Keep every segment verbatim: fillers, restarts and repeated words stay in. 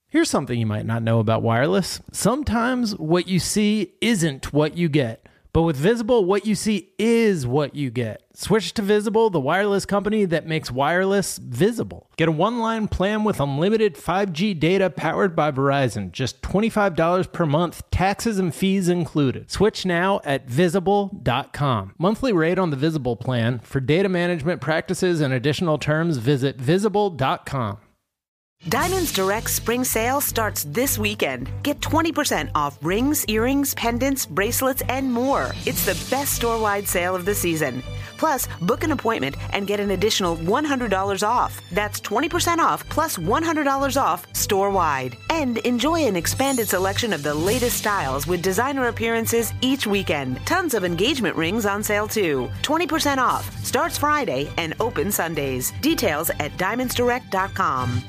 Here's something you might not know about wireless. Sometimes what you see isn't what you get. But with Visible, what you see is what you get. Switch to Visible, the wireless company that makes wireless visible. Get a one-line plan with unlimited five G data powered by Verizon. Just twenty-five dollars per month, taxes and fees included. Switch now at visible dot com. Monthly rate on the Visible plan. For data management practices and additional terms, visit visible dot com. Diamonds Direct spring sale starts this weekend. Get twenty percent off rings, earrings, pendants, bracelets, and more. It's the best store-wide sale of the season. Plus, book an appointment and get an additional one hundred dollars off. That's twenty percent off plus one hundred dollars off store-wide. And enjoy an expanded selection of the latest styles with designer appearances each weekend. Tons of engagement rings on sale too. twenty percent off. Starts Friday and open Sundays. Details at diamonds direct dot com.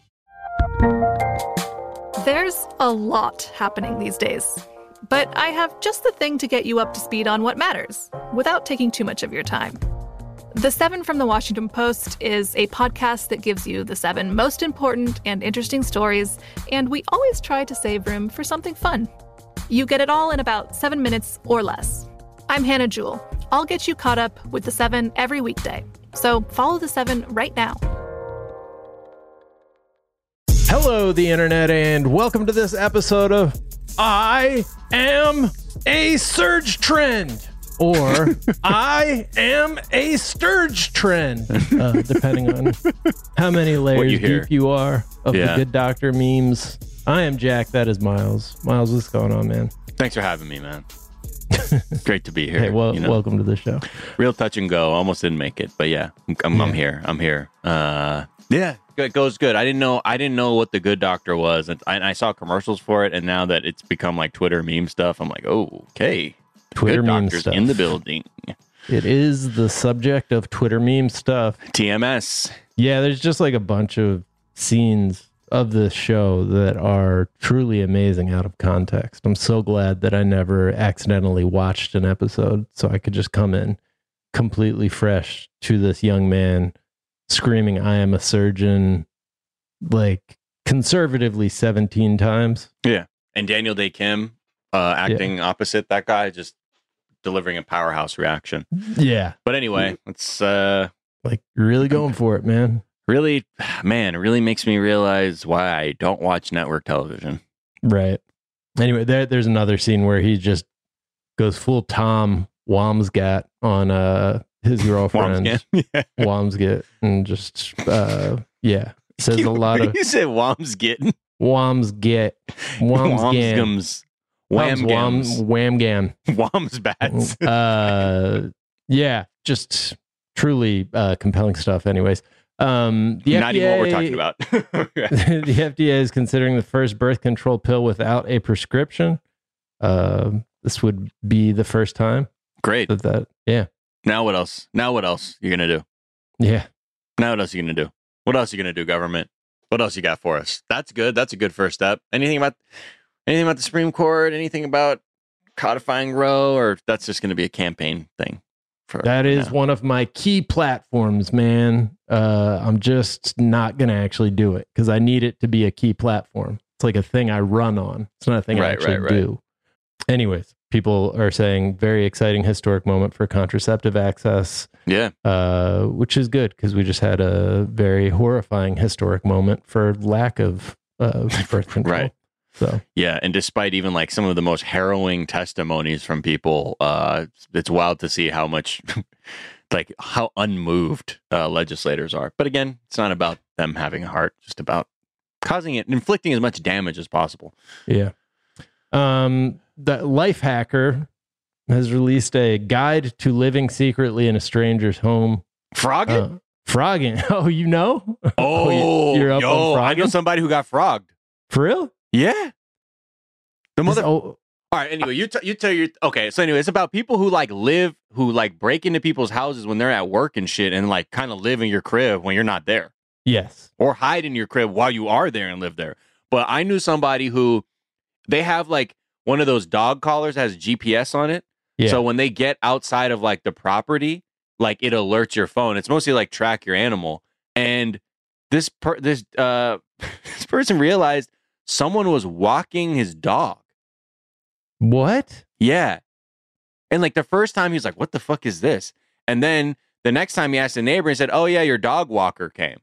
There's a lot happening these days, but I have just the thing to get you up to speed on what matters without taking too much of your time. The Seven from the Washington Post is a podcast that gives you the seven most important and interesting stories, and we always try to save room for something fun. You get it all in about seven minutes or less. I'm Hannah Jewell. I'll get you caught up with the Seven every weekday, so follow the Seven right now. Hello, the internet, and welcome to this episode of I Am a Surge Trend, or I Am a Sturge Trend, uh, depending on how many layers you deep you are of yeah. the Good Doctor memes. I am Jack. That is Miles. Miles, what's going on, man? Thanks for having me, man. Great to be here. Hey, well, you know? Welcome to the show. Real touch and go. Almost didn't make it, but yeah, I'm, yeah. I'm here. I'm here. Uh, yeah. It goes good. I didn't know. I didn't know what the Good Doctor was, and I, and I saw commercials for it. And now that it's become like Twitter meme stuff, I'm like, oh, okay. Twitter Good meme Doctor's stuff in the building. It is the subject of Twitter meme stuff. T M S. Yeah, there's just like a bunch of scenes of this show that are truly amazing out of context. I'm so glad that I never accidentally watched an episode, so I could just come in completely fresh to this young man screaming, I am a surgeon, like conservatively seventeen times. Yeah. And Daniel Day Kim uh, acting yeah. opposite that guy, just delivering a powerhouse reaction. Yeah. But anyway, it's uh, like really going for it, man. Really, man, it really makes me realize why I don't watch network television. Right. Anyway, there, there's another scene where he just goes full Tom Wamsgat on uh his girlfriend Wamsgat, yeah. Wamsgat, and just uh yeah says you, a lot of you said Wamsgat Wamsgat Wamsgam Wamsgams Whamgams Whamgam Wamsbats. uh yeah just truly uh compelling stuff. Anyways, um the not F D A, even what we're talking about. The F D A is considering the first birth control pill without a prescription. Uh, this would be the first time. Great. That, that yeah. Now what else? Now what else you gonna do? Yeah. Now what else you gonna do? What else you gonna do, government? What else you got for us? That's good. That's a good first step. Anything about anything about the Supreme Court? Anything about codifying Roe? Or that's just gonna be a campaign thing? For, that is now. one of my key platforms, man. Uh, I'm just not gonna actually do it because I need it to be a key platform. It's like a thing I run on. It's not a thing right, I actually right, right. do. Anyways, people are saying very exciting historic moment for contraceptive access. Yeah. Uh, which is good because we just had a very horrifying historic moment for lack of uh, birth control. Right. So yeah, and despite even like some of the most harrowing testimonies from people, uh, it's wild to see how much, like how unmoved uh, legislators are. But again, it's not about them having a heart, just about causing it, inflicting as much damage as possible. Yeah. Um, the Lifehacker has released a guide to living secretly in a stranger's home. Frogging? Uh, frogging. Oh, you know? Oh, you, you're up yo, on I know frogging? somebody who got frogged. For real? Yeah. The mother. This- oh, All right. Anyway, you t- you tell your okay. So anyway, it's about people who like live, who like break into people's houses when they're at work and shit, and like kind of live in your crib when you're not there, yes. or hide in your crib while you are there and live there. But I knew somebody who they have like one of those dog collars that has G P S on it. Yeah. So when they get outside of like the property, like it alerts your phone. It's mostly like track your animal. And this per- this uh this person realized someone was walking his dog. What? Yeah. And like the first time he was like, what the fuck is this? And then the next time he asked a neighbor and said, oh yeah, your dog walker came.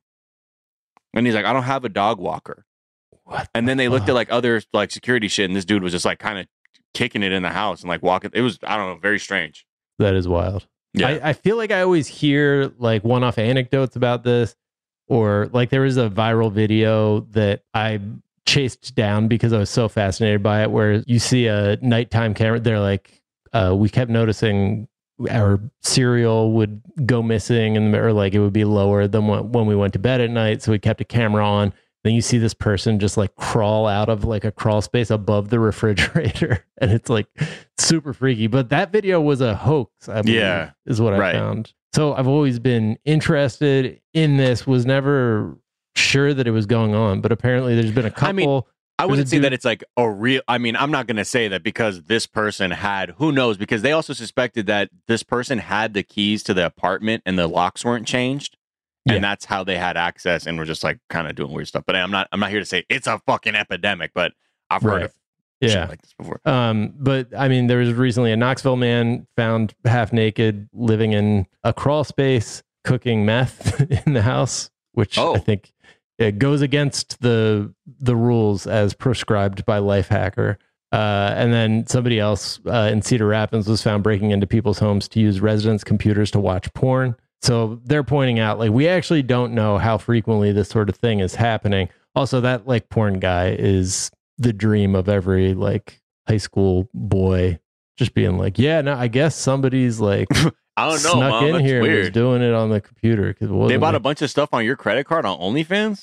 And he's like, I don't have a dog walker. What? And then they the looked fuck? at like other like security shit, and this dude was just like kind of kicking it in the house and like walking. It was, I don't know, very strange. That is wild. Yeah. I, I feel like I always hear like one-off anecdotes about this, or like there was a viral video that I chased down because I was so fascinated by it, where you see a nighttime camera. They're like, uh, we kept noticing our cereal would go missing, and or like it would be lower than when, when we went to bed at night. So we kept a camera on. Then you see this person just like crawl out of like a crawl space above the refrigerator, and it's like super freaky. But that video was a hoax, I believe, Yeah, is what I right. found. So I've always been interested in this, was never sure that it was going on, but apparently there's been a couple. I mean, I there's wouldn't a say dude- that it's like a real, I mean, I'm not going to say that because this person had, who knows, because they also suspected that this person had the keys to the apartment and the locks weren't changed. And Yeah. that's how they had access and were just like kind of doing weird stuff. But I'm not, I'm not here to say it's a fucking epidemic, but I've heard Right. of Yeah. shit like this before. Um, but I mean, there was recently a Knoxville man found half naked, living in a crawl space, cooking meth in the house, which Oh. I think it goes against the the rules as prescribed by Lifehacker. Uh, and then somebody else uh, in Cedar Rapids was found breaking into people's homes to use residents' computers to watch porn. So they're pointing out, like, we actually don't know how frequently this sort of thing is happening. Also, that like porn guy is the dream of every like high school boy, just being like, yeah, no, I guess somebody's like I don't know, snuck Mom. in That's here and was weird. doing it on the computer. Cause They bought a bunch of stuff on your credit card on OnlyFans?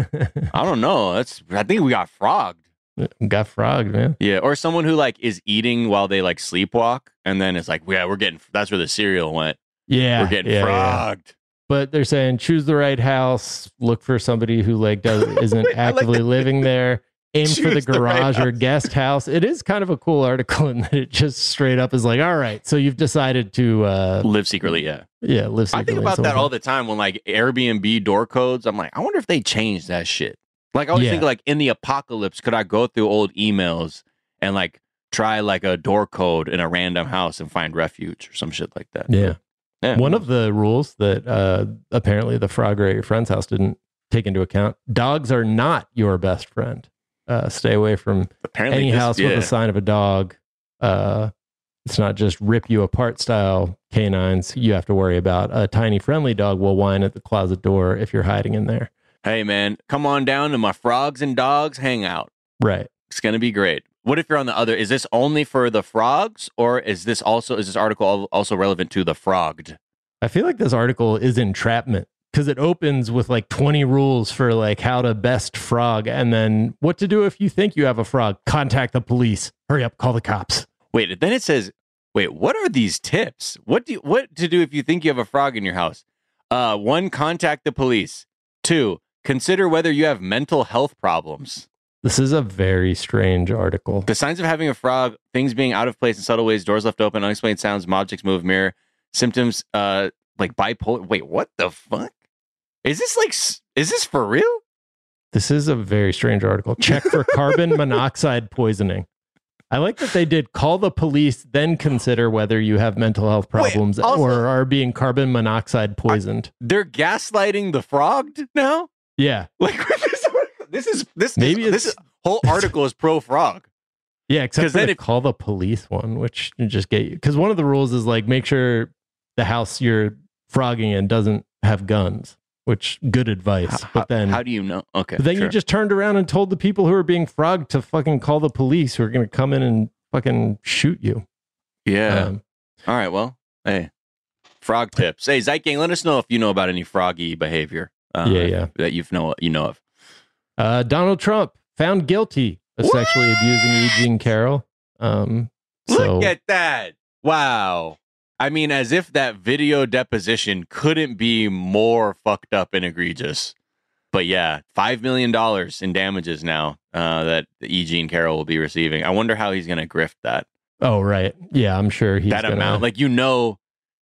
I don't know. That's, I think we got frogged. got frogged, man. Yeah, or someone who like is eating while they like sleepwalk, and then it's like, yeah, we're getting, that's where the cereal went. Yeah, We're getting yeah, yeah. frogged. But they're saying choose the right house, look for somebody who like does isn't I like actively that. living there, aim for the Choose the right garage or house. guest house. It is kind of a cool article in that it just straight up is like, all right, so you've decided to uh Live secretly, yeah. yeah, live I secretly think in about that someone's all house. the time when like Airbnb door codes. I'm like, I wonder if they changed that shit. Like I always Yeah. think like in the apocalypse, could I go through old emails and like try like a door code in a random house and find refuge or some shit like that? Yeah. Yeah. One of the rules that uh, apparently the Frogger at your friend's house didn't take into account: dogs are not your best friend. Uh, stay away from Apparently any this- house yeah. with a sign of a dog. Uh, it's not just rip you apart style canines. You have to worry about a tiny friendly dog will whine at the closet door if you're hiding in there. Hey man, come on down to my frogs and dogs hangout. Right. It's gonna be great. What if you're on the other? Is this only for the frogs, or is this also is this article al- also relevant to the frogged? I feel like this article is entrapment because it opens with like twenty rules for like how to best frog, and then what to do if you think you have a frog. Contact the police. Hurry up, call the cops. Wait, then it says, wait, what are these tips? What do you, what to do if you think you have a frog in your house? Uh, one, contact the police. Two, consider whether you have mental health problems. This is a very strange article. The signs of having a frog: things being out of place in subtle ways, doors left open, unexplained sounds, objects move, mirror, symptoms uh like bipolar. Wait, what the fuck? Is this like s- is this for real? This is a very strange article. Check for carbon monoxide poisoning. I like that they did call the police, then consider whether you have mental health Wait, problems also- or are being carbon monoxide poisoned. They're gaslighting the frogged now? Yeah. Like this, this is this Maybe is, this it's- is, whole article is pro frog. Yeah, except 'Cause for then the if- call the police one, which you just get you. Because one of the rules is like make sure the house you're frogging in doesn't have guns, which good advice. How, but then, how do you know? Okay, but then sure. you just turned around and told the people who are being frogged to fucking call the police who are going to come in and fucking shoot you. yeah. Um, All right, well, hey, frog tips. Hey, Zyke Gang, let us know if you know about any froggy behavior. Uh, Yeah, yeah. That you've know you know of. Uh, Donald Trump found guilty of What? sexually abusing E. Jean Carroll. Um, so Look at that! Wow. I mean, as if that video deposition couldn't be more fucked up and egregious. But yeah, five million dollars in damages now uh, that E. Jean Carroll will be receiving. I wonder how he's going to grift that. oh right, yeah, I'm sure he's that gonna, amount. Like, you know,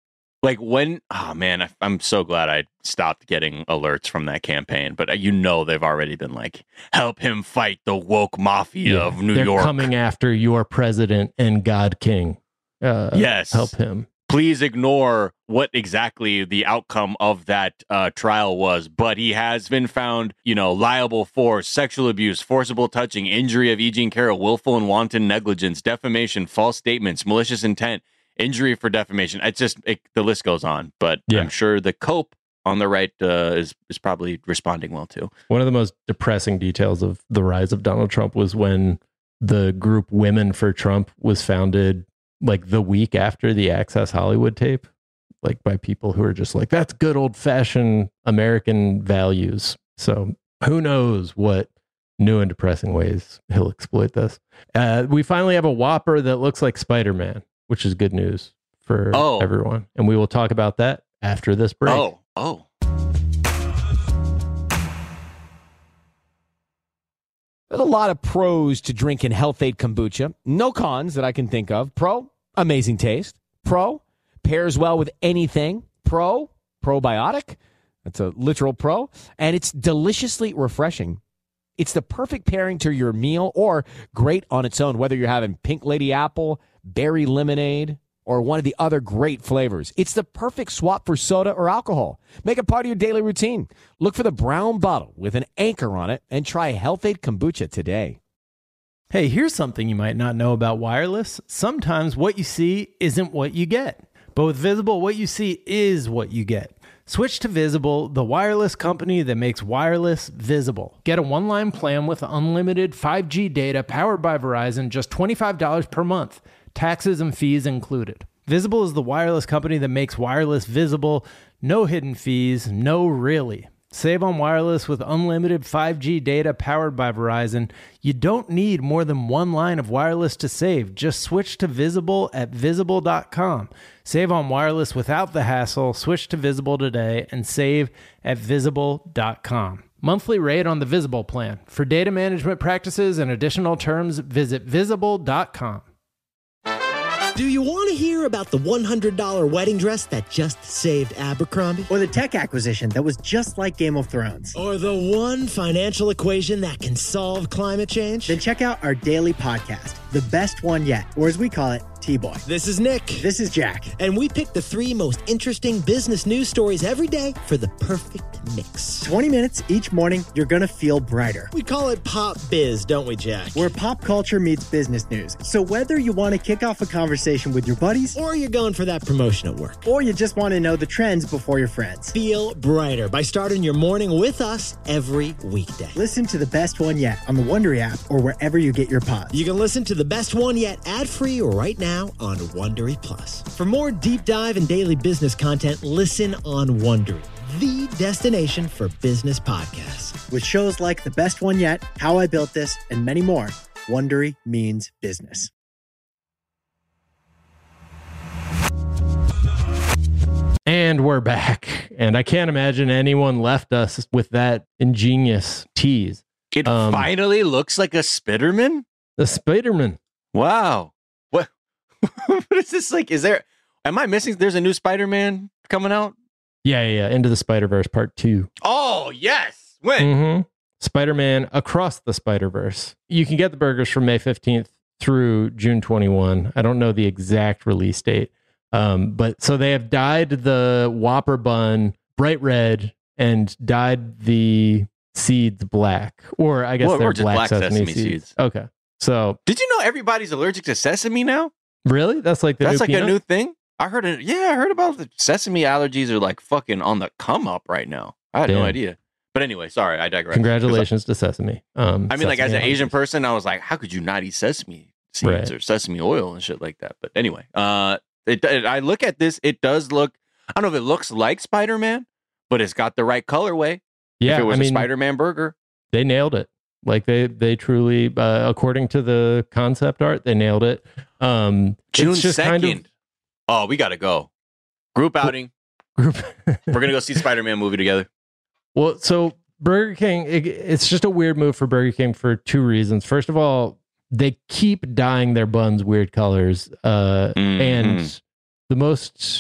Like when, oh man, I, I'm so glad I stopped getting alerts from that campaign. But you know, they've already been like, help him fight the woke mafia Yeah, of New they're York. coming after your president and God King. Uh, Yes. Help him. Please ignore what exactly the outcome of that uh, trial was. But he has been found, you know, liable for sexual abuse, forcible touching, injury of E. Jean Carroll, willful and wanton negligence, defamation, false statements, malicious intent, injury for defamation. It's just it, the list goes on. But Yeah. I'm sure the cope on the right uh, is is probably responding well too. One of the most depressing details of the rise of Donald Trump was when the group Women for Trump was founded like the week after the Access Hollywood tape, like by people who are just like, that's good old fashioned American values. So who knows what new and depressing ways he'll exploit this. Uh, we finally have a Whopper that looks like Spider-Man, which is good news for Oh. everyone. And we will talk about that after this break. Oh, oh. There's a lot of pros to drinking Health-Ade kombucha. No cons that I can think of. Pro, amazing taste. Pro, pairs well with anything. Pro, probiotic. That's a literal pro. And it's deliciously refreshing. It's the perfect pairing to your meal or great on its own, whether you're having pink lady apple, berry lemonade, or one of the other great flavors. It's the perfect swap for soda or alcohol. Make it part of your daily routine. Look for the brown bottle with an anchor on it and try Health-Ade kombucha today. Hey, here's something you might not know about wireless. Sometimes what you see isn't what you get. But with Visible, what you see is what you get. Switch to Visible, the wireless company that makes wireless visible. Get a one-line plan with unlimited five G data powered by Verizon, just twenty-five dollars per month. Taxes and fees included. Visible is the wireless company that makes wireless visible. No hidden fees, no really. Save on wireless with unlimited five G data powered by Verizon. You don't need more than one line of wireless to save. Just switch to Visible at visible dot com. Save on wireless without the hassle. Switch to Visible today and save at visible dot com. Monthly rate on the Visible plan. For data management practices and additional terms, visit visible dot com. Do you want to hear about the one hundred dollars wedding dress that just saved Abercrombie? Or the tech acquisition that was just like Game of Thrones? Or the one financial equation that can solve climate change? Then check out our daily podcast, The Best One Yet, or as we call it, T-Boy. This is Nick. This is Jack. And we pick the three most interesting business news stories every day for the perfect mix. twenty minutes each morning, you're going to feel brighter. We call it Pop Biz, don't we, Jack? Where pop culture meets business news. So whether you want to kick off a conversation with your buddies, or you're going for that promotion at work, or you just want to know the trends before your friends, feel brighter by starting your morning with us every weekday. Listen to The Best One Yet on the Wondery app or wherever you get your pods. You can listen to The Best One Yet ad-free right now on Wondery Plus. For more deep dive and daily business content, listen on Wondery, the destination for business podcasts. With shows like The Best One Yet, How I Built This, and many more, Wondery means business. And we're back. And I can't imagine anyone left us with that ingenious tease. It Um, finally looks like a Spiderman. The Spider-Man. Wow. What? What is this like? Is there? Am I missing? There's a new Spider-Man coming out. Yeah, yeah, yeah. Into the Spider-Verse Part two. Oh yes. When? Mm-hmm. Spider-Man Across the Spider-Verse. You can get the burgers from May fifteenth through June twenty-first. I don't know the exact release date. Um, but so they have dyed the Whopper bun bright red and dyed the seeds black. Or I guess Well, they're or just black, black sesame, sesame seeds. seeds. Okay. So Did you know everybody's allergic to sesame now? really? That's like the That's new like peanut? a new thing. I heard it. Yeah, I heard about the sesame allergies are like fucking on the come up right now. I had Damn. no idea. But anyway, sorry, I digress. Congratulations to Sesame. Um, I mean, like as Sesame an Asian allergies. person, I was like, how could you not eat sesame seeds Right. or sesame oil and shit like that? But anyway, uh, it, it, I look at this. It does look. I don't know if it looks like Spider-Man, but it's got the right colorway. Yeah, if it was I mean, a Spider-Man burger. they nailed it. Like they, they truly, uh, according to the concept art, they nailed it. Um, June it's just second. kind of Oh, we gotta go. Group outing. group. We're gonna go see Spider-Man movie together. Well, so Burger King, it, it's just a weird move for Burger King for two reasons. First of all, they keep dyeing their buns weird colors, uh, Mhm. and the most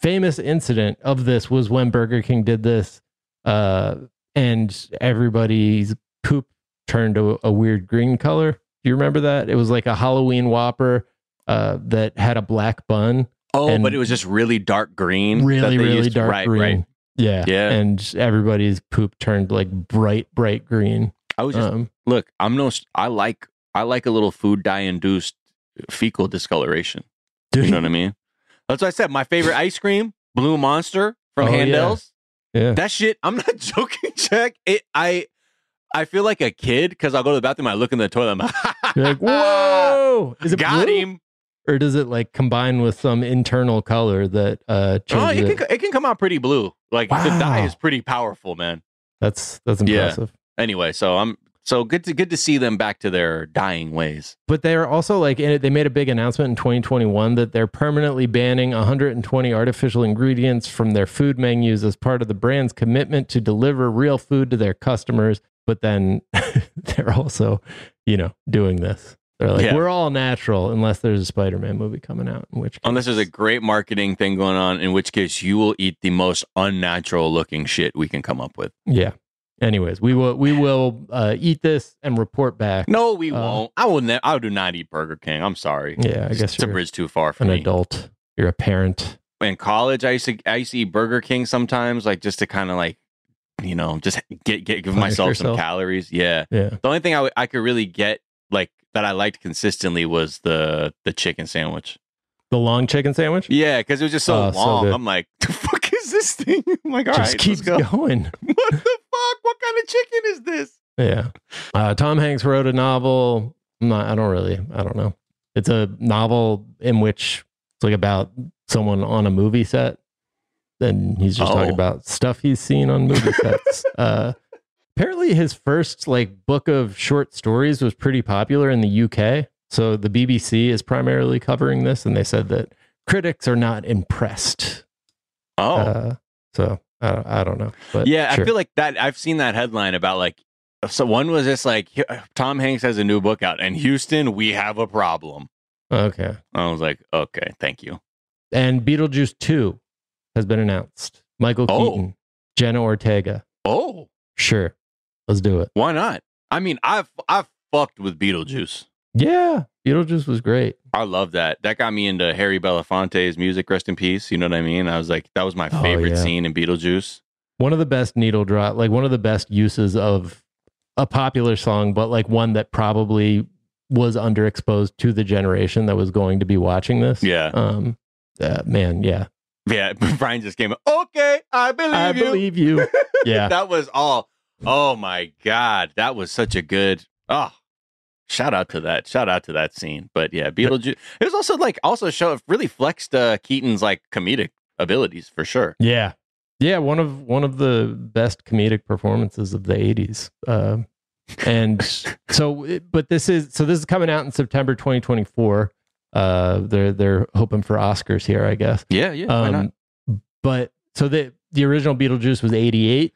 famous incident of this was when Burger King did this, uh, and everybody's poop turned a, a weird green color. Do you remember that? It was like a Halloween Whopper uh, that had a black bun. Oh, and but it was just really dark green. really, really used to- dark right, green. Right. Yeah, Yeah. and everybody's poop turned like bright, bright green. I was just Um, look. I'm no. I like. I like a little food dye induced fecal discoloration. dude, You know what I mean? That's what I said. My favorite ice cream, Blue Monster from Oh, yeah. Handel's. Yeah. That shit. I'm not joking. Check it. I. I feel like a kid because I'll go to the bathroom. I look in the toilet. I'm You're like, whoa! Is it got blue? him? Or does it like combine with some internal color that uh Oh, changes it it? can. It can come out pretty blue. Like the Wow. dye is pretty powerful, man. That's that's Yeah. impressive. Anyway, so I'm so good to good to see them back to their dying ways. But they're also like in it, they made a big announcement in twenty twenty-one that they're permanently banning one hundred twenty artificial ingredients from their food menus as part of the brand's commitment to deliver real food to their customers. But then they're also, you know, doing this. They're like, Yeah. we're all natural unless there's a Spider-Man movie coming out. In which case, Unless there's a great marketing thing going on, in which case you will eat the most unnatural looking shit we can come up with. yeah. Anyways, we will we will uh, eat this and report back. No, we Uh, won't. I will. Ne- I do not eat Burger King. I'm sorry. Yeah, I guess it's a you're bridge too far for an me. adult. You're a parent. In college, I used to I used to eat Burger King sometimes, like just to kind of like, you know, just get get give Punish myself some yourself. calories. Yeah. Yeah. The only thing I would- I could really get like that I liked consistently was the the chicken sandwich. The long chicken sandwich? Yeah, because it was just so Oh, so long. good. I'm like, the fuck is this thing? I'm like, all Just right, keeps let's go. going. What the fuck? What kind of chicken is this? Yeah. Uh, Tom Hanks wrote a novel. I'm not, I don't really, I don't know. It's a novel in which it's like about someone on a movie set. And he's just Oh. talking about stuff he's seen on movie sets. uh, apparently his first like book of short stories was pretty popular in the U K. So the B B C is primarily covering this. And they said that critics are not impressed. Oh, Uh, so I don't, I don't know. But yeah, sure. I feel like that. I've seen that headline about like, so one was just like, Tom Hanks has a new book out, and Houston, we have a problem. Okay. I was like, okay, thank you. And Beetlejuice two has been announced. Michael Oh. Keaton, Jenna Ortega. Oh, Sure. Let's do it. why not? I mean, I've I've fucked with Beetlejuice. Yeah. Beetlejuice was great. I love that. That got me into Harry Belafonte's music. Rest in peace. You know what I mean? I was like, that was my Oh, favorite yeah. scene in Beetlejuice. One of the best needle drop, like one of the best uses of a popular song, but like one that probably was underexposed to the generation that was going to be watching this. Yeah. Um, uh, man, yeah. Yeah. Brian just came. Okay, I believe I you. believe you. Yeah. That was all. Oh my God. That was such a good. Oh, shout out to that. Shout out to that scene. But yeah, Beetlejuice. It was also like, also show really flexed uh, Keaton's like comedic abilities for sure. Yeah. Yeah, one of one of the best comedic performances of the eighties. Uh, and so it- but this is so this is coming out in September twenty twenty-four. Uh they're they're hoping for Oscars here, I guess. Yeah. Yeah. why not? Um but so the the original Beetlejuice was eighty-eight.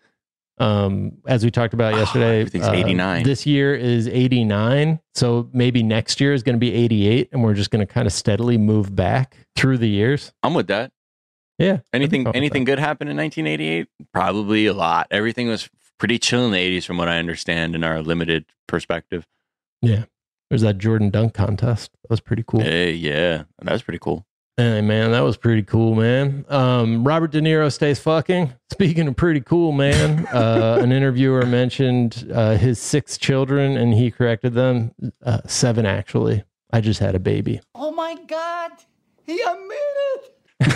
Um as we talked about Oh, yesterday. everything's uh, eighty-nine. This year is eighty-nine. So maybe next year is going to be eighty-eight, and we're just going to kind of steadily move back through the years. I'm with that. Yeah. Anything fine with anything good happened in nineteen eighty-eight? Probably a lot. Everything was pretty chill in the eighties from what I understand in our limited perspective. Yeah. There's that Jordan dunk contest. That was pretty cool. Hey, yeah. That was pretty cool. Hey, man, that was pretty cool, man. Um, Robert De Niro stays fucking. Speaking of pretty cool, man, uh, an interviewer mentioned uh, his six children, and he corrected them. Uh, seven, actually. I just had a baby. Oh my God, he admitted.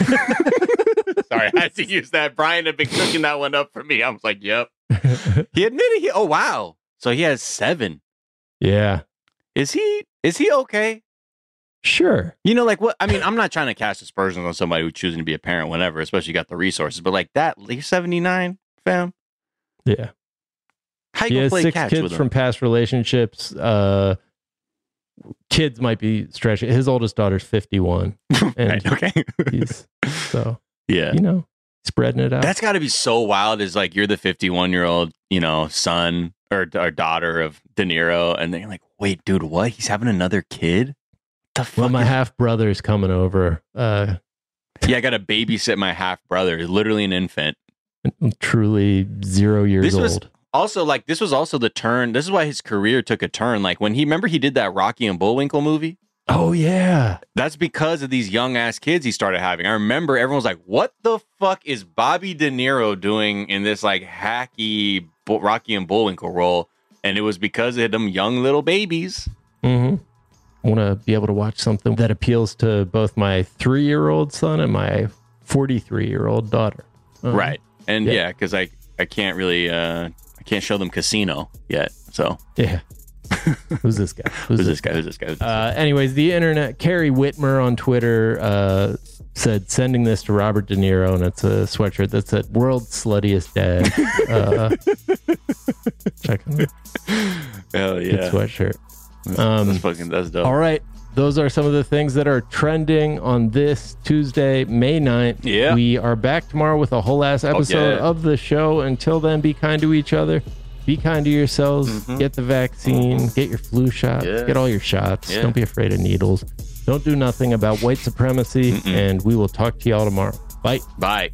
Sorry, I had to use that. Brian had been cooking that one up for me. I was like, yep. He admitted he, oh, wow. So he has seven. Yeah, Is he, is he okay? sure. You know, like what? I mean, I'm not trying to cast aspersions on somebody who's choosing to be a parent whenever, especially you got the resources, but like that, you're seventy-nine, fam. Yeah. How you He gonna has play six catch kids with from him? past relationships. Uh, kids might be stretching. His oldest daughter's fifty-one. And Right, okay. he's, so, Yeah. you know, spreading it out. That's got to be so wild. Is like you're the fifty-one year old, you know, son or, or daughter of De Niro, and then you're like, wait, dude, what? He's having another kid? The fuck? Well, my is- half brother's coming over. Uh, Yeah, I got to babysit my half brother, literally an infant. Truly zero years this old. Was also, like, this was also the turn. This is why his career took a turn. Like, when he, remember he did that Rocky and Bullwinkle movie? Oh, yeah. That's because of these young ass kids he started having. I remember everyone was like, what the fuck is Bobby De Niro doing in this, like, hacky Rocky and Bullwinkle role? And it was because of them young little babies. Mm-hmm. I want to be able to watch something that appeals to both my three-year-old son and my forty-three-year-old daughter. Uh-huh. Right. And yeah, because yeah, I, I can't really, uh, I can't show them Casino yet. So, yeah. Who's this guy? Who's, Who's this guy? guy? Who's this guy? Who's this uh, guy? Anyways, the internet, Carrie Whitmer on Twitter uh, said, sending this to Robert De Niro, and it's a sweatshirt that said, world's sluttiest dad. uh, check it out. Hell yeah. Good sweatshirt. Um, that's fucking, that's dope. All right. Those are some of the things that are trending on this Tuesday, May ninth. Yeah. We are back tomorrow with a whole ass episode yeah. of the show. Until then, be kind to each other. Be kind to yourselves. Mm-hmm. Get the vaccine. Get your flu shot. Yeah. Get all your shots. Yeah. Don't be afraid of needles. Don't do nothing about white supremacy. Mm-mm. And we will talk to y'all tomorrow. Bye. Bye.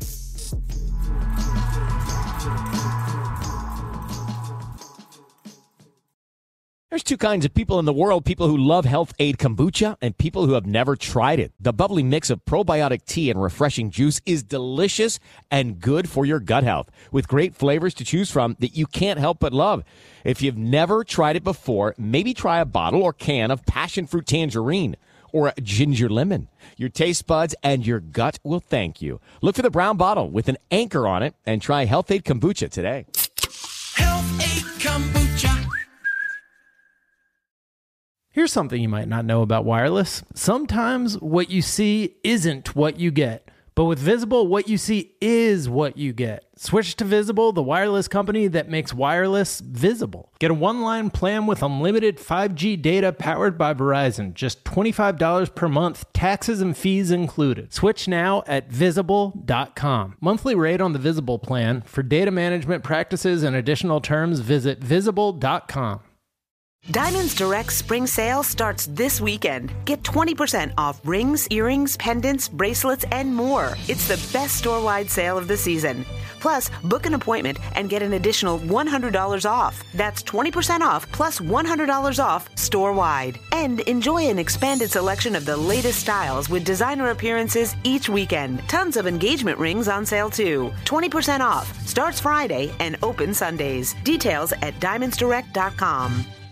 There's two kinds of people in the world, people who love Health Aid Kombucha and people who have never tried it. The bubbly mix of probiotic tea and refreshing juice is delicious and good for your gut health, with great flavors to choose from that you can't help but love. If you've never tried it before, maybe try a bottle or can of passion fruit tangerine or a ginger lemon. Your taste buds and your gut will thank you. Look for the brown bottle with an anchor on it and try Health Aid Kombucha today. Health Aid Kombucha. Here's something you might not know about wireless. Sometimes what you see isn't what you get. But with Visible, what you see is what you get. Switch to Visible, the wireless company that makes wireless visible. Get a one-line plan with unlimited five G data powered by Verizon. Just twenty-five dollars per month, taxes and fees included. Switch now at visible dot com. Monthly rate on the Visible plan. For data management practices and additional terms, visit visible dot com. Diamonds Direct spring sale starts this weekend. Get twenty percent off rings, earrings, pendants, bracelets, and more. It's the best store-wide sale of the season. Plus, book an appointment and get an additional one hundred dollars off. That's twenty percent off plus one hundred dollars off store-wide. And enjoy an expanded selection of the latest styles with designer appearances each weekend. Tons of engagement rings on sale too. twenty percent off. Starts Friday and open Sundays. Details at diamonds direct dot com.